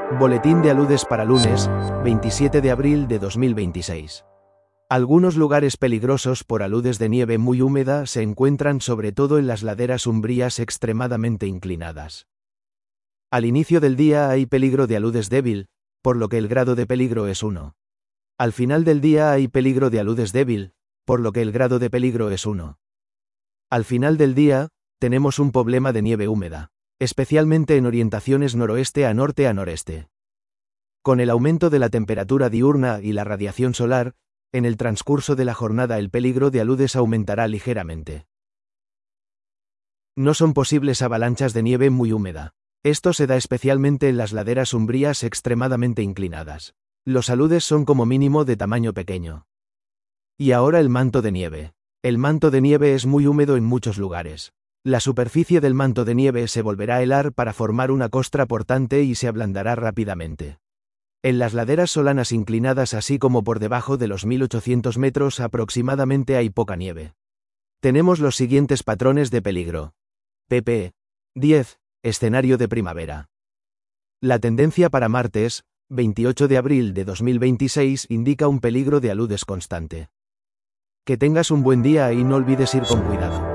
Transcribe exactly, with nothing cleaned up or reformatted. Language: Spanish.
Boletín de aludes para lunes, veintisiete de abril de dos mil veintiséis. Algunos lugares peligrosos por aludes de nieve muy húmeda se encuentran sobre todo en las laderas umbrías extremadamente inclinadas. Al inicio del día hay peligro de aludes débil, por lo que el grado de peligro es uno. Al final del día hay peligro de aludes débil, por lo que el grado de peligro es uno. Al final del día, tenemos un problema de nieve húmeda, especialmente en orientaciones noroeste a norte a noreste. Con el aumento de la temperatura diurna y la radiación solar, en el transcurso de la jornada el peligro de aludes aumentará ligeramente. No son posibles avalanchas de nieve muy húmeda. Esto se da especialmente en las laderas umbrías extremadamente inclinadas. Los aludes son como mínimo de tamaño pequeño. Y ahora el manto de nieve. El manto de nieve es muy húmedo en muchos lugares. La superficie del manto de nieve se volverá a helar para formar una costra portante y se ablandará rápidamente. En las laderas solanas inclinadas así como por debajo de los mil ochocientos metros aproximadamente hay poca nieve. Tenemos los siguientes patrones de peligro. pp. diez. Escenario de primavera. La tendencia para martes, veintiocho de abril de dos mil veintiséis indica un peligro de aludes constante. Que tengas un buen día y no olvides ir con cuidado.